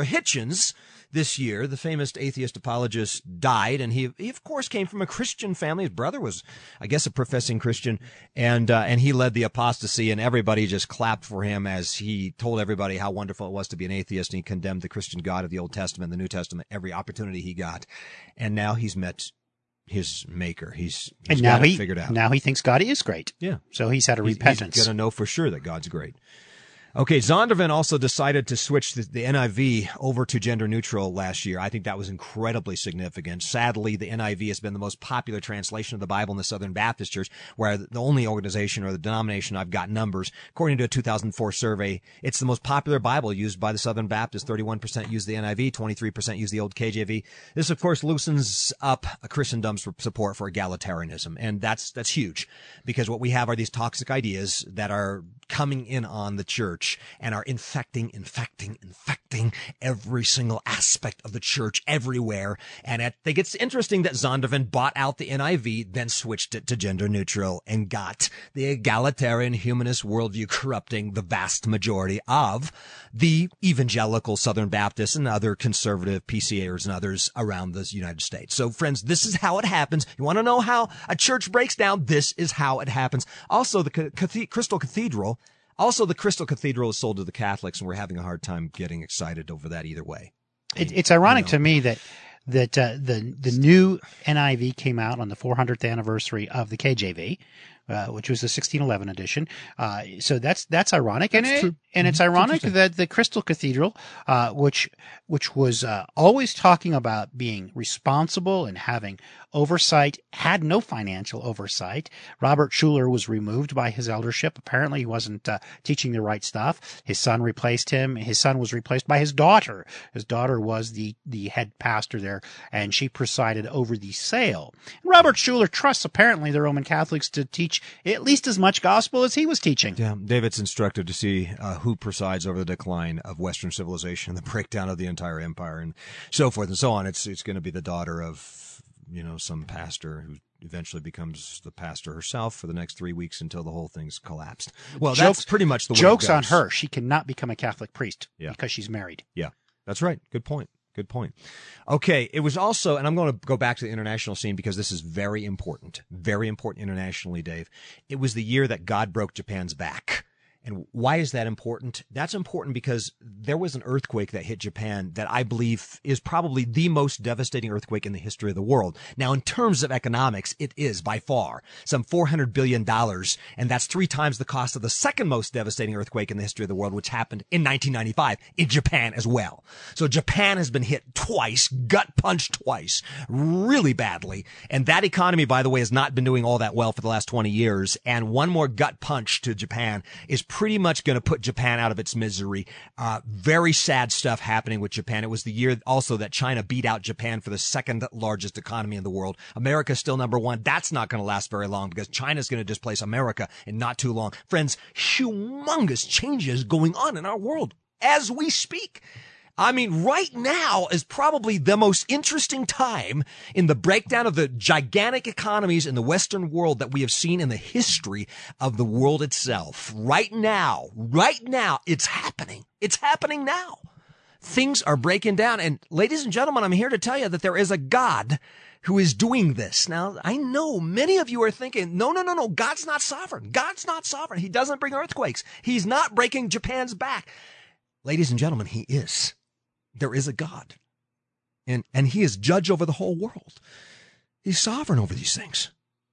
Speaker 1: Hitchens this year, the famous atheist apologist, died, and he, he of course came from a Christian family. His brother was, I guess, a professing Christian, and uh, and he led the apostasy, and everybody just clapped for him as he told everybody how wonderful it was to be an atheist, and he condemned the Christian God of the Old Testament, the New Testament, every opportunity he got, and now he's met his maker. He's, he's
Speaker 2: and now
Speaker 1: got it
Speaker 2: he
Speaker 1: figured out.
Speaker 2: now he thinks God is great.
Speaker 1: Yeah,
Speaker 2: so he's had a
Speaker 1: he's,
Speaker 2: repentance.
Speaker 1: He's gonna know for sure that God's great. Okay, Zondervan also decided to switch the, the N I V over to gender neutral last year. I think that was incredibly significant. Sadly, the N I V has been the most popular translation of the Bible in the Southern Baptist Church, where the only organization or the denomination I've got numbers. According to a two thousand four survey, it's the most popular Bible used by the Southern Baptists. thirty-one percent use the N I V, twenty-three percent use the old K J V. This, of course, loosens up Christendom's support for egalitarianism, and that's that's huge, because what we have are these toxic ideas that are coming in on the church and are infecting, infecting, infecting every single aspect of the church everywhere. And I think it's interesting that Zondervan bought out the N I V, then switched it to gender neutral, and got the egalitarian humanist worldview corrupting the vast majority of the evangelical Southern Baptists and other conservative P C Ers and others around the United States. So, friends, this is how it happens. You want to know how a church breaks down? This is how it happens. Also, the Cathed- Crystal Cathedral Also, the Crystal Cathedral is sold to the Catholics, and we're having a hard time getting excited over that either way.
Speaker 2: It, it's ironic
Speaker 1: you know.
Speaker 2: to me that that uh, the the new N I V came out on the four hundredth anniversary of the K J V, uh, which was the sixteen eleven edition. Uh, so that's that's ironic,
Speaker 1: That's
Speaker 2: and it,
Speaker 1: true.
Speaker 2: and it's
Speaker 1: Mm-hmm.
Speaker 2: ironic
Speaker 1: Interesting.
Speaker 2: that the Crystal Cathedral, uh, which which was uh, always talking about being responsible and having oversight, had no financial oversight. Robert Schuller was removed by his eldership. Apparently, he wasn't uh, teaching the right stuff. His son replaced him. His son was replaced by his daughter. His daughter was the the head pastor there, and she presided over the sale. Robert Schuller trusts apparently the Roman Catholics to teach at least as much gospel as he was teaching.
Speaker 1: Yeah, David's instructed to see uh, who presides over the decline of Western civilization, the breakdown of the entire empire, and so forth and so on. It's it's going to be the daughter of, you know, some pastor who eventually becomes the pastor herself for the next three weeks until the whole thing's collapsed. Well,
Speaker 2: Jokes-
Speaker 1: that's pretty much the way
Speaker 2: Joke's
Speaker 1: it
Speaker 2: on
Speaker 1: goes.
Speaker 2: her. She cannot become a Catholic priest
Speaker 1: Yeah.
Speaker 2: because she's married.
Speaker 1: Yeah, that's right. Good point. Good point. Okay, it was also, and I'm going to go back to the international scene because this is very important, very important internationally, Dave. It was the year that God broke Japan's back. And why is that important? That's important because there was an earthquake that hit Japan that I believe is probably the most devastating earthquake in the history of the world. Now, in terms of economics, it is by far some four hundred billion dollars, and that's three times the cost of the second most devastating earthquake in the history of the world, which happened in nineteen ninety-five in Japan as well. So Japan has been hit twice, gut punched twice, really badly. And that economy, by the way, has not been doing all that well for the last twenty years. And one more gut punch to Japan is pretty much going to put Japan out of its misery. Uh, very sad stuff happening with Japan. It was the year also that China beat out Japan for the second largest economy in the world. America's still number one. That's not going to last very long because China's going to displace America in not too long. Friends, humongous changes going on in our world as we speak. I mean, right now is probably the most interesting time in the breakdown of the gigantic economies in the Western world that we have seen in the history of the world itself. Right now, right now, it's happening. It's happening now. Things are breaking down. And ladies and gentlemen, I'm here to tell you that there is a God who is doing this. Now, I know many of you are thinking, no, no, no, no, God's not sovereign. God's not sovereign. He doesn't bring earthquakes. He's not breaking Japan's back. Ladies and gentlemen, he is. There is a God, and, and he is judge over the whole world. He's sovereign over these things.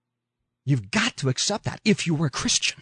Speaker 1: You've got to accept that if you were a Christian.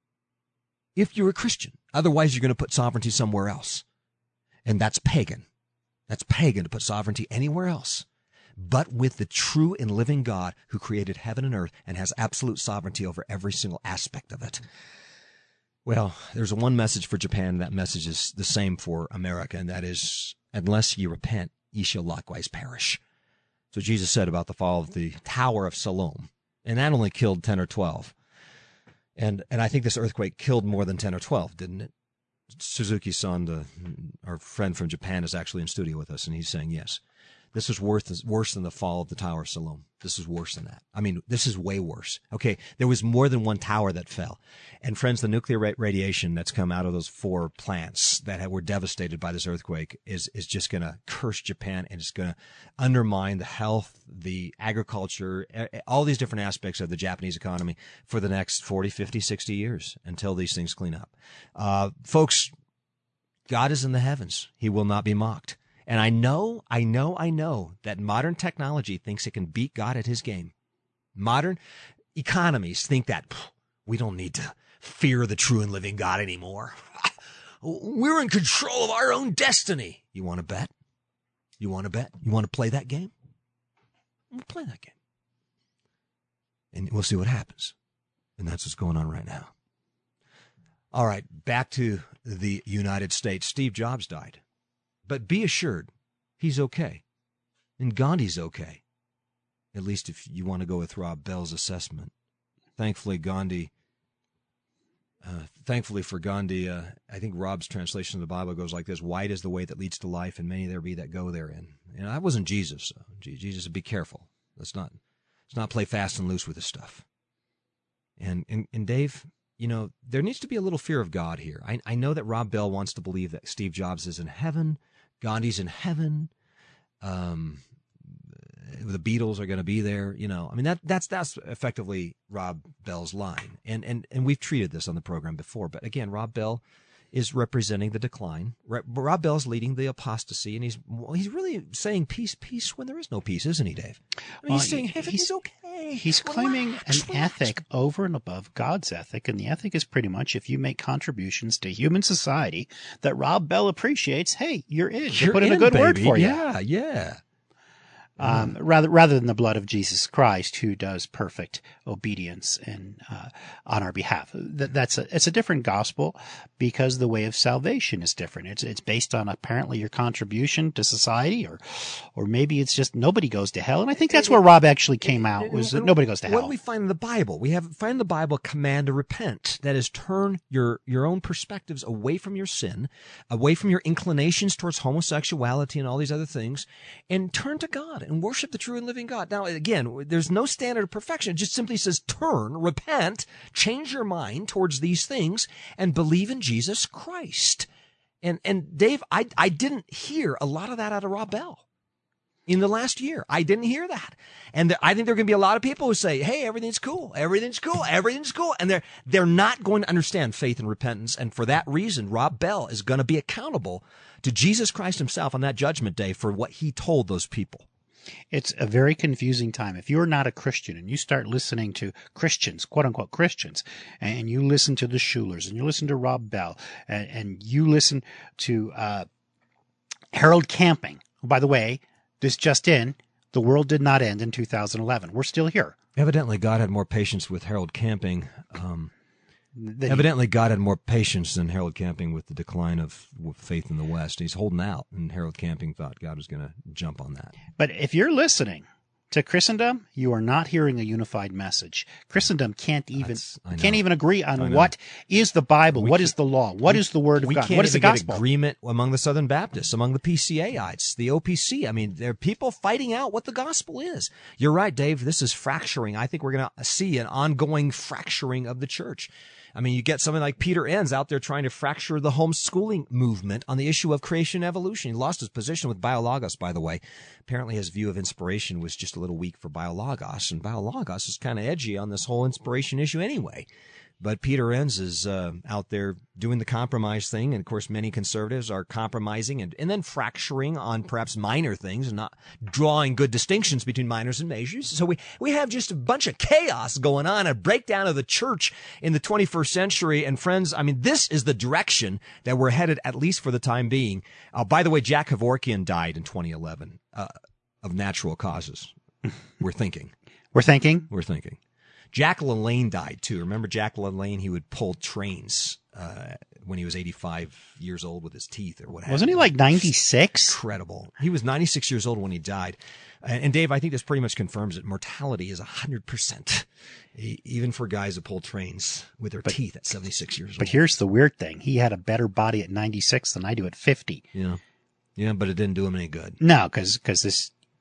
Speaker 1: If you're a Christian. Otherwise, you're going to put sovereignty somewhere else. And that's pagan. That's pagan to put sovereignty anywhere else. But with the true and living God who created heaven and earth and has absolute sovereignty over every single aspect of it. Well, there's one message for Japan, and that message is the same for America, and that is, unless ye repent, ye shall likewise perish. So Jesus said about the fall of the Tower of Siloam, and that only killed ten or twelve. And and I think this earthquake killed more than ten or twelve, didn't it? Suzuki-san, the, our friend from Japan, is actually in studio with us, and he's saying yes. This is worse, worse than the fall of the Tower of Siloam. This is worse than that. I mean, this is way worse. Okay, there was more than one tower that fell. And friends, the nuclear ra- radiation that's come out of those four plants that had, were devastated by this earthquake is, is just going to curse Japan, and it's going to undermine the health, the agriculture, all these different aspects of the Japanese economy for the next forty, fifty, sixty years until these things clean up. Uh, folks, God is in the heavens. He will not be mocked. And I know, I know, I know that modern technology thinks it can beat God at his game. Modern economies think that we don't need to fear the true and living God anymore. We're in control of our own destiny. You want to bet? You want to bet? You want to play that game? We'll play that game. And we'll see what happens. And that's what's going on right now. All right, back to the United States. Steve Jobs died. But be assured, he's okay. And Gandhi's okay. At least if you want to go with Rob Bell's assessment. Thankfully, Gandhi, uh, thankfully for Gandhi, uh, I think Rob's translation of the Bible goes like this: wide is the way that leads to life, and many there be that go therein. And that wasn't Jesus. So Jesus said, be careful. Let's not, let's not play fast and loose with this stuff. And, and, and Dave, you know, there needs to be a little fear of God here. I, I know that Rob Bell wants to believe that Steve Jobs is in heaven, Gandhi's in heaven, um, the Beatles are going to be there. You know, I mean, that that's that's effectively Rob Bell's line. And, and, and we've treated this on the program before. But again, Rob Bell is representing the decline. Rob Bell's leading the apostasy, and he's well, he's really saying peace, peace when there is no peace, isn't he, Dave? I mean,
Speaker 2: well,
Speaker 1: he's saying heaven
Speaker 2: he's,
Speaker 1: is okay.
Speaker 2: He's claiming
Speaker 1: relax,
Speaker 2: an
Speaker 1: relax.
Speaker 2: ethic over and above God's ethic, and the ethic is pretty much if you make contributions to human society that Rob Bell appreciates, hey, you're in. They
Speaker 1: You're
Speaker 2: put in,
Speaker 1: in
Speaker 2: a good
Speaker 1: baby.
Speaker 2: word for you.
Speaker 1: Yeah, yeah.
Speaker 2: Um, rather, rather than the blood of Jesus Christ, who does perfect obedience and uh, on our behalf. That, that's a it's a different gospel because the way of salvation is different. It's it's based on apparently your contribution to society, or or maybe it's just nobody goes to hell. And I think that's where Rob actually came out, was that nobody goes to
Speaker 1: What
Speaker 2: hell.
Speaker 1: do we find in the Bible? We have find in the Bible a command to repent. That is, turn your your own perspectives away from your sin, away from your inclinations towards homosexuality and all these other things, and turn to God and worship the true and living God. Now, again, there's no standard of perfection. It just simply says turn, repent, change your mind towards these things, and believe in Jesus Christ. And and Dave, I I didn't hear a lot of that out of Rob Bell in the last year. I didn't hear that. And there, I think there are going to be a lot of people who say, hey, everything's cool, everything's cool, everything's cool. And they're they're not going to understand faith and repentance. And for that reason, Rob Bell is going to be accountable to Jesus Christ himself on that judgment day for what he told those people.
Speaker 2: It's a very confusing time. If you're not a Christian and you start listening to Christians, quote unquote Christians, and you listen to the Schulers and you listen to Rob Bell and, and you listen to uh, Harold Camping, who, by the way, this just in, the world did not end in two thousand eleven. We're still here.
Speaker 1: Evidently, God had more patience with Harold Camping. Um,
Speaker 2: Then
Speaker 1: evidently, God had more patience than Harold Camping with the decline of faith in the West. He's holding out, and Harold Camping thought God was going to jump on that.
Speaker 2: But if you're listening to Christendom, you are not hearing a unified message. Christendom can't even
Speaker 1: That's- I know.
Speaker 2: can't even agree
Speaker 1: I
Speaker 2: on
Speaker 1: know.
Speaker 2: what is the Bible,
Speaker 1: We
Speaker 2: what
Speaker 1: can't-
Speaker 2: is the law, what
Speaker 1: we-
Speaker 2: is the Word of
Speaker 1: we
Speaker 2: God,
Speaker 1: can't
Speaker 2: what is the
Speaker 1: even get
Speaker 2: gospel.
Speaker 1: agreement among the Southern Baptists, among the P C A-ites, the O P C. I mean, there are people fighting out what the gospel is. You're right, Dave. This is fracturing. I think we're going to see an ongoing fracturing of the church. I mean, you get somebody like Peter Enns out there trying to fracture the homeschooling movement on the issue of creation and evolution. He lost his position with Biologos, by the way. Apparently his view of inspiration was just a little weak for Biologos, and Biologos is kind of edgy on this whole inspiration issue anyway. But Peter Enns is uh, out there doing the compromise thing, and of course many conservatives are compromising and, and then fracturing on perhaps minor things and not drawing good distinctions between minors and majors. So we, we have just a bunch of chaos going on, a breakdown of the church in the twenty-first century. And friends, I mean, this is the direction that we're headed, at least for the time being. Uh, by the way, Jack Kevorkian died in twenty eleven uh, of natural causes. We're thinking.
Speaker 2: We're thinking.
Speaker 1: We're thinking. Jack LaLanne died, too. Remember Jack LaLanne? He would pull trains uh, when he was eighty-five years old with his teeth or what have
Speaker 2: Wasn't he
Speaker 1: you.
Speaker 2: like ninety-six?
Speaker 1: Incredible. He was ninety-six years old when he died. And, and Dave, I think this pretty much confirms that mortality is one hundred percent, e- even for guys that pull trains with their
Speaker 2: But-
Speaker 1: teeth at seventy-six years
Speaker 2: But
Speaker 1: old.
Speaker 2: here's the weird thing. He had a better body at ninety-six than I do at fifty.
Speaker 1: Yeah. Yeah, but it didn't do him any good.
Speaker 2: No, because this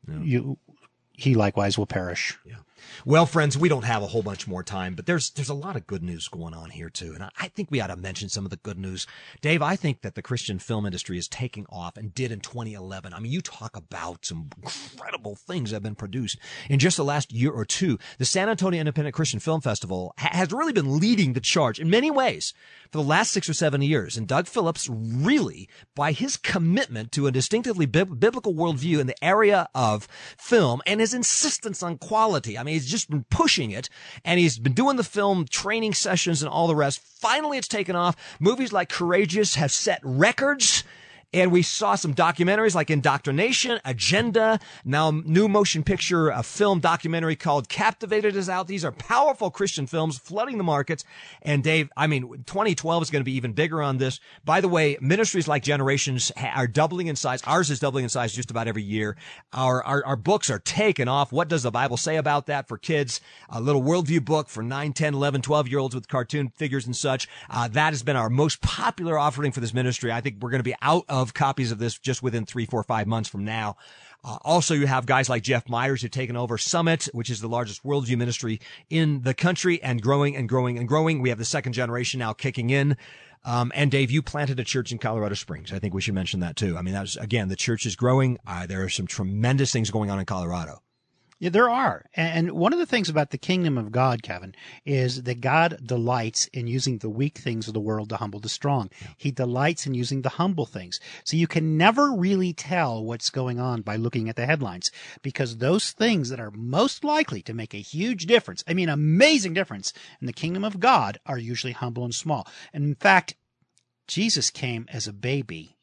Speaker 1: Yeah.
Speaker 2: you, he likewise will perish.
Speaker 1: Yeah. Well, friends, we don't have a whole bunch more time, but there's there's a lot of good news going on here, too. And I, I think we ought to mention some of the good news. Dave, I think that the Christian film industry is taking off and did in twenty eleven. I mean, you talk about some incredible things that have been produced in just the last year or two. The San Antonio Independent Christian Film Festival ha- has really been leading the charge in many ways for the last six or seven years. And Doug Phillips really, by his commitment to a distinctively bib- biblical worldview in the area of film and his insistence on quality, I mean, he's just been pushing it, and he's been doing the film training sessions and all the rest. Finally, it's taken off. Movies like Courageous have set records. And we saw some documentaries like Indoctrination, Agenda, now new motion picture, a film documentary called Captivated is out. These are powerful Christian films flooding the markets. And Dave, I mean, twenty twelve is going to be even bigger on this. By the way, ministries like Generations are doubling in size. Ours is doubling in size just about every year. Our, our, our books are taken off. What does the Bible say about that for kids? A little worldview book for nine, ten, eleven, twelve year olds with cartoon figures and such. Uh, that has been our most popular offering for this ministry. I think we're going to be out of Of copies of this just within three, four, five months from now. Uh, also, you have guys like Jeff Myers who've taken over Summit, which is the largest worldview ministry in the country, and growing and growing and growing. We have the second generation now kicking in. Um, and Dave, you planted a church in Colorado Springs. I think we should mention that too. I mean, that was, again, the church is growing. Uh, there are some tremendous things going on in Colorado.
Speaker 2: Yeah, there are. And one of the things about the kingdom of God, Kevin, is that God delights in using the weak things of the world to humble the strong. Yeah. He delights in using the humble things. So you can never really tell what's going on by looking at the headlines, because those things that are most likely to make a huge difference, I mean, amazing difference in the kingdom of God, are usually humble and small. And in fact, Jesus came as a baby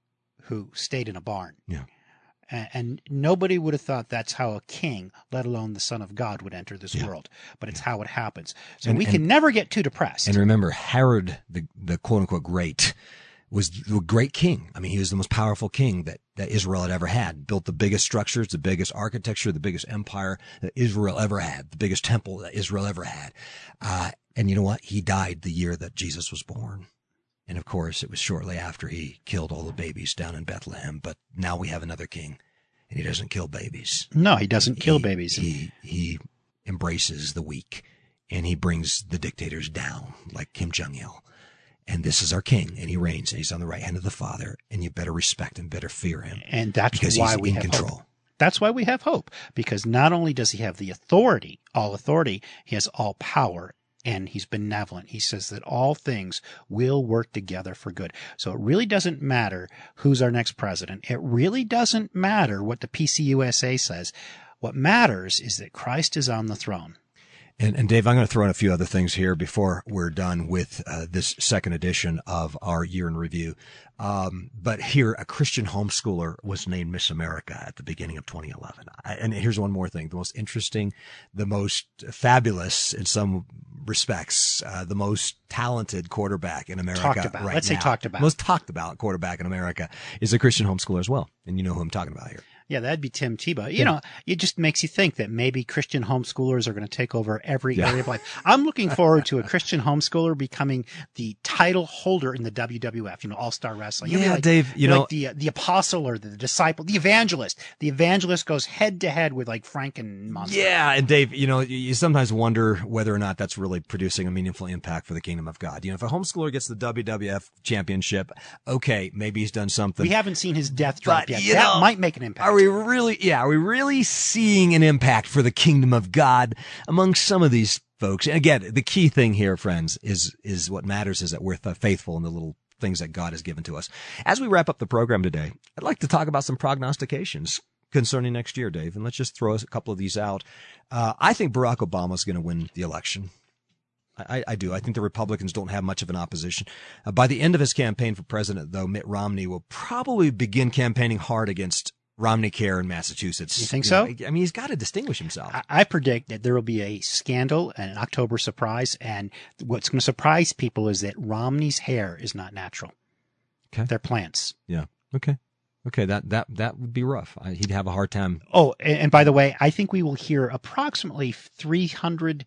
Speaker 2: who stayed in a barn.
Speaker 1: Yeah.
Speaker 2: And nobody would have thought that's how a king, let alone the Son of God, would enter this yeah. world. But it's how it happens. So
Speaker 1: and,
Speaker 2: we
Speaker 1: and,
Speaker 2: can never get too depressed.
Speaker 1: And remember, Herod, the, the quote-unquote great, was the great king. I mean, he was the most powerful king that, that Israel had ever had. Built the biggest structures, the biggest architecture, the biggest empire that Israel ever had, the biggest temple that Israel ever had. Uh, and you know what? He died the year that Jesus was born. And of course, it was shortly after he killed all the babies down in Bethlehem. But now we have another king, and he doesn't kill babies.
Speaker 2: No, he doesn't
Speaker 1: he,
Speaker 2: kill babies.
Speaker 1: He he embraces the weak, and he brings the dictators down, like Kim Jong-il. And this is our king, and he reigns, and he's on the right hand of the Father, and you better respect him, better fear him.
Speaker 2: And that's
Speaker 1: because
Speaker 2: why
Speaker 1: he's
Speaker 2: we
Speaker 1: in
Speaker 2: have
Speaker 1: control.
Speaker 2: Hope. That's why we have hope, because not only does he have the authority, all authority, he has all power. And he's benevolent. He says that all things will work together for good. So it really doesn't matter who's our next president. It really doesn't matter what the P C U S A says. What matters is that Christ is on the throne.
Speaker 1: And, and Dave, I'm going to throw in a few other things here before we're done with uh, this second edition of our year in review. Um, but here, a Christian homeschooler was named Miss America at the beginning of twenty eleven. I, and here's one more thing. The most interesting, the most fabulous in some respects, uh, the most talented quarterback in America
Speaker 2: talked about.
Speaker 1: right
Speaker 2: Let's
Speaker 1: now.
Speaker 2: say talked about.
Speaker 1: Most talked about quarterback in America is a Christian homeschooler as well. And you know who I'm talking about here.
Speaker 2: Yeah, that'd be Tim Tebow. You
Speaker 1: yeah.
Speaker 2: know, it just makes you think that maybe Christian homeschoolers are going to take over every
Speaker 1: yeah.
Speaker 2: area of life. I'm looking forward to a Christian homeschooler becoming the title holder in the W W F, you know, All-Star Wrestling.
Speaker 1: Yeah,
Speaker 2: like,
Speaker 1: Dave, you know,
Speaker 2: like the, the apostle or the disciple, the evangelist. The evangelist goes head to head with like Frank and Monster.
Speaker 1: Yeah, and Dave, you know, you sometimes wonder whether or not that's really producing a meaningful impact for the kingdom of God. You know, if a homeschooler gets the W W F championship, okay, maybe he's done something.
Speaker 2: We haven't seen his death drop
Speaker 1: but,
Speaker 2: yet.
Speaker 1: You
Speaker 2: that
Speaker 1: know,
Speaker 2: might make an impact.
Speaker 1: Are we really, yeah, are we really seeing an impact for the kingdom of God among some of these folks? And again, the key thing here, friends, is, is what matters is that we're faithful in the little things that God has given to us. As we wrap up the program today, I'd like to talk about some prognostications concerning next year, Dave. And let's just throw a couple of these out. Uh, I think Barack Obama is going to win the election. I, I do. I think the Republicans don't have much of an opposition. Uh, by the end of his campaign for president, though, Mitt Romney will probably begin campaigning hard against Romney Care in Massachusetts.
Speaker 2: You think
Speaker 1: you
Speaker 2: so?
Speaker 1: know, I mean, he's got to distinguish himself.
Speaker 2: I, I predict that there will be a scandal, an October surprise, and what's going to surprise people is that Romney's hair is not natural.
Speaker 1: Okay.
Speaker 2: They're plants.
Speaker 1: Yeah. Okay. Okay. That, that, that would be rough. I, he'd have a hard time.
Speaker 2: Oh, and, and by the way, I think we will hear approximately three hundred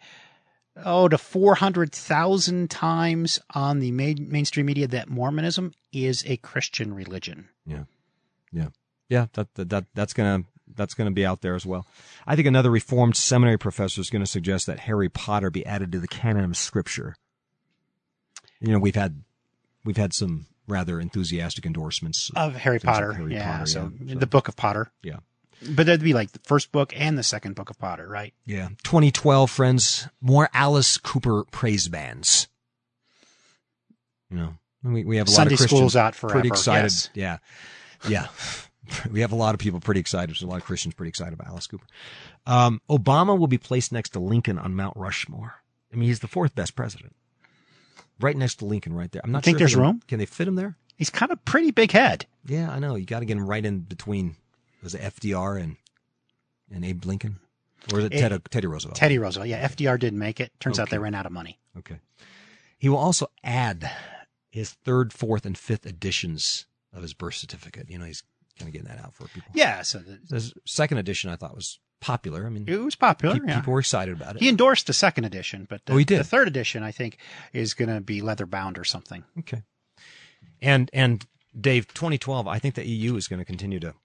Speaker 2: oh, to four hundred thousand times on the main, mainstream media that Mormonism is a Christian religion.
Speaker 1: Yeah. Yeah. Yeah. That, that, that that's going to that's going to be out there as well. I think another Reformed seminary professor is going to suggest that Harry Potter be added to the canon of Scripture. You know, we've had we've had some rather enthusiastic endorsements
Speaker 2: of Harry Potter.
Speaker 1: Of Harry
Speaker 2: yeah,
Speaker 1: Potter,
Speaker 2: so,
Speaker 1: yeah, so
Speaker 2: the Book of Potter.
Speaker 1: Yeah.
Speaker 2: But that'd be like the first book and the second book of Potter, right?
Speaker 1: Yeah. twenty twelve, friends, more Alice Cooper praise bands. You know, we, we have a lot
Speaker 2: Sunday
Speaker 1: of Christians
Speaker 2: school's out forever.
Speaker 1: pretty excited.
Speaker 2: Yes.
Speaker 1: Yeah. Yeah. We have a lot of people pretty excited. There's a lot of Christians pretty excited about Alice Cooper. Um, Obama will be placed next to Lincoln on Mount Rushmore. I mean, he's the fourth best president. Right next to Lincoln right there. I'm not
Speaker 2: you think
Speaker 1: sure
Speaker 2: there's
Speaker 1: can,
Speaker 2: room?
Speaker 1: Can they fit him there?
Speaker 2: He's kind of pretty big head.
Speaker 1: Yeah, I know. You got to get him right in between, was it F D R and and Abe Lincoln? Or is it, it Ted, Teddy Roosevelt?
Speaker 2: Teddy Roosevelt. Yeah, F D R didn't make it. Turns
Speaker 1: okay.
Speaker 2: out they ran out of money.
Speaker 1: Okay. He will also add his third, fourth, and fifth editions of his birth certificate. You know, he's kind of getting that out for people.
Speaker 2: Yeah. So the,
Speaker 1: the second edition I thought was popular. I mean,
Speaker 2: it was popular.
Speaker 1: Pe-
Speaker 2: yeah.
Speaker 1: People were excited about it.
Speaker 2: He endorsed the second edition, but the,
Speaker 1: oh, he did.
Speaker 2: the third edition, I think, is going to be leather bound or something.
Speaker 1: Okay. And, and Dave, twenty twelve, I think the E U is going to continue to,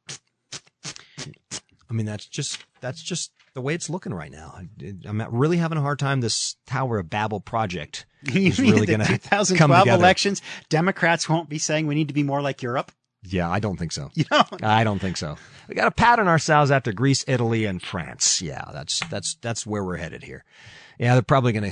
Speaker 1: I mean, that's just, that's just the way it's looking right now. I'm really having a hard time. This Tower of Babel project is really going to come
Speaker 2: twenty twelve
Speaker 1: together.
Speaker 2: Elections, Democrats won't be saying we need to be more like Europe.
Speaker 1: Yeah, I don't think so.
Speaker 2: You don't?
Speaker 1: I don't think so. We got to pattern ourselves after Greece, Italy, and France. Yeah, that's that's that's where we're headed here. Yeah, they're probably going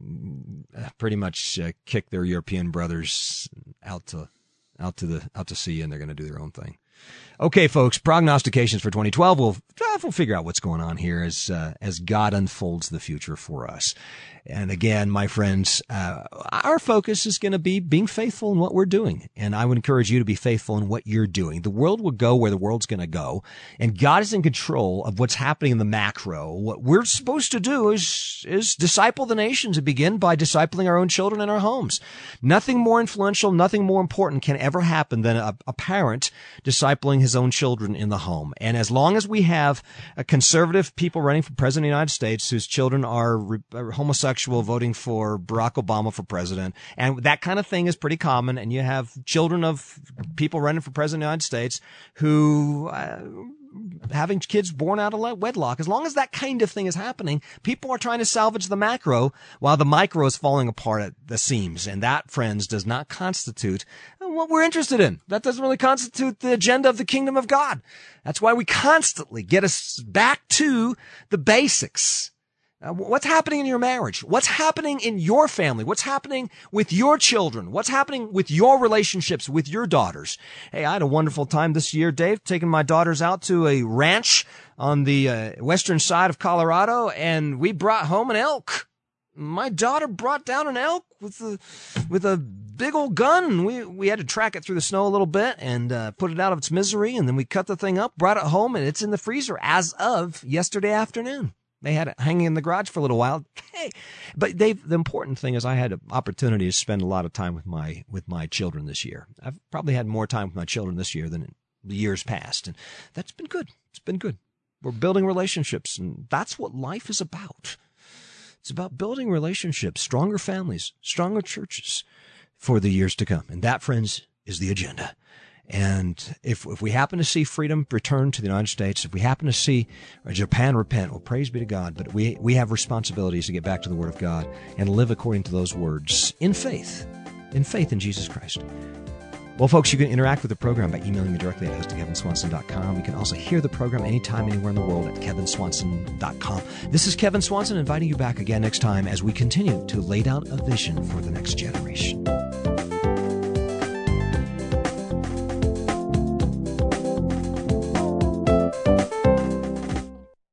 Speaker 1: to pretty much uh, kick their European brothers out to out to the out to sea, and they're going to do their own thing. Okay, folks, prognostications for twenty twelve. We'll we'll figure out what's going on here as uh, as God unfolds the future for us. And again, my friends, uh, our focus is going to be being faithful in what we're doing. And I would encourage you to be faithful in what you're doing. The world will go where the world's going to go. And God is in control of what's happening in the macro. What we're supposed to do is, is disciple the nations and begin by discipling our own children in our homes. Nothing more influential, nothing more important can ever happen than a, a parent discipling his own children in the home. And as long as we have a conservative people running for president of the United States whose children are, re- are homosexual, voting for Barack Obama for president. And that kind of thing is pretty common. And you have children of people running for president of the United States who, uh, having kids born out of wedlock. As long as that kind of thing is happening, people are trying to salvage the macro while the micro is falling apart at the seams. And that, friends, does not constitute what we're interested in. That doesn't really constitute the agenda of the kingdom of God. That's why we constantly get us back to the basics. Uh, what's happening in your marriage? What's happening in your family? What's happening with your children? What's happening with your relationships with your daughters? Hey, I had a wonderful time this year, Dave, taking my daughters out to a ranch on the uh, western side of Colorado, and we brought home an elk. My daughter brought down an elk with a, with a big old gun. We, we had to track it through the snow a little bit and uh, put it out of its misery, and then we cut the thing up, brought it home, and it's in the freezer as of yesterday afternoon. They had it hanging in the garage for a little while. Hey, but Dave, the important thing is I had an opportunity to spend a lot of time with my with my children this year. I've probably had more time with my children this year than in the years past, and that's been good. It's been good. We're building relationships, and that's what life is about. It's about building relationships, stronger families, stronger churches for the years to come. And that, friends, is the agenda. And if if we happen to see freedom return to the United States, if we happen to see Japan repent, well, praise be to God. But we we have responsibilities to get back to the Word of God and live according to those words in faith, in faith in Jesus Christ. Well, folks, you can interact with the program by emailing me directly at host at kevin swanson dot com. You can also hear the program anytime, anywhere in the world at kevin swanson dot com. This is Kevin Swanson inviting you back again next time as we continue to lay down a vision for the next generation.